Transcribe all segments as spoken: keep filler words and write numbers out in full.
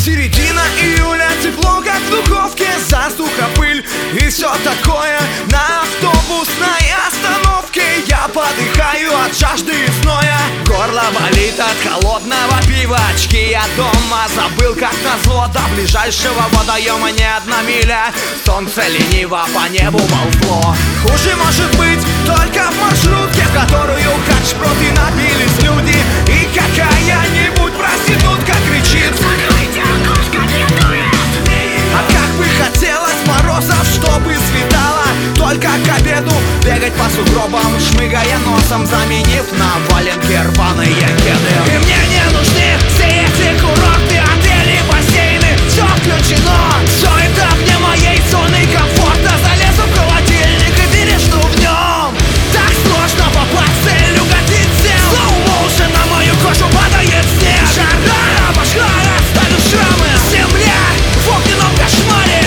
Середина июля, тепло как в духовке, засуха, пыль и все такое. На автобусной остановке я подыхаю от жажды и зноя. Горло болит от холодного пива, очки я дома забыл как назло. До ближайшего водоема не одна миля, солнце лениво по небу ползло. Хуже может быть только в маршрутке, в которую как шпроты набились люди. И какая-нибудь проститутка кричит: а как бы хотелось морозов, чтобы светало, только к обеду бегать по сугробам, шмыгая носом, заменив на валенки рваные кеды. И мне не нужны все эти курорты, отели, бассейны, все включено. Все это вне моей зоны комфорта. Залезу в холодильник и пережду в нем. Так сложно попасть в цель, угодить всем. Slow motion на мою кожу падает снег. Жара обожгла, оставив шрамы. Земля в огненном кошмаре.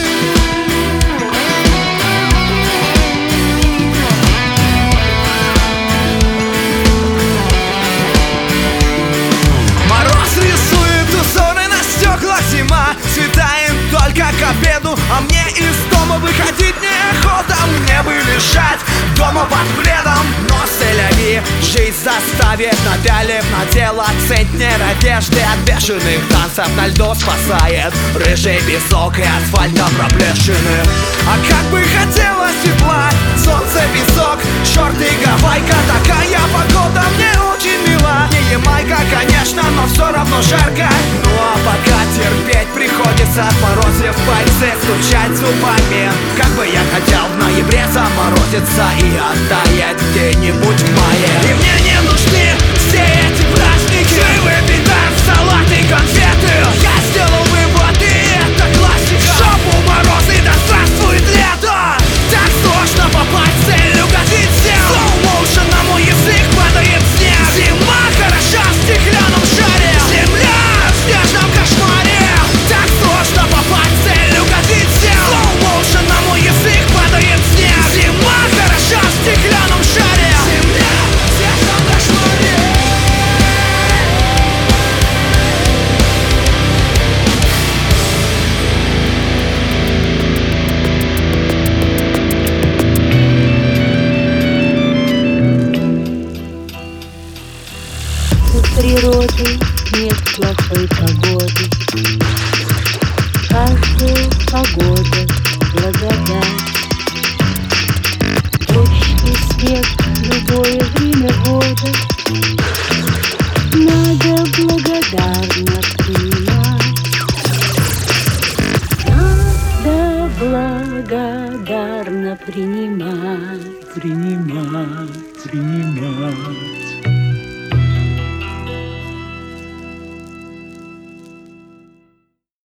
Мороз рисует узоры на стеклах, зима светает только к обеду, а мне из дома выходить неохота. Мне бы лежать дома под пледом, но селяви жизнь заставит, напялив на тело центнер одежды. От бешеных танцев на льду спасает рыжий песок и асфальта проплешины. А как бы хотелось тепла, солнце, песок, шорты, гавайка. Такая погода мне очень мила. Не Ямайка, конечно, но все равно жарко. Ну а пока терпеть приходится, отморозив пальцы, стучать зубами. Как бы я хотел в ноябре заморозиться и оттаять где-нибудь в мае. И мне не нужны все эти праздники, живы, беда, салаты, конфеты. Я сделал вывод, и это классика. В жопу морозы, да здравствует лето. Так сложно попасть в цель, угодить всем. Slow motion на мой язык падает снег. Зима хороша в стеклянном шаре. Земля в снежном кошмаре. Так сложно попасть в цель, угодить всем. Slow motion на мой язык падает снег. Зима хороша в стеклянном шаре. Земля в снежном кошмаре. У природы нет плохой погоды, каждая погода благодать. Дождь и снег в любое время года надо благодарно принимать. Надо благодарно принимать. Принимать, принимать.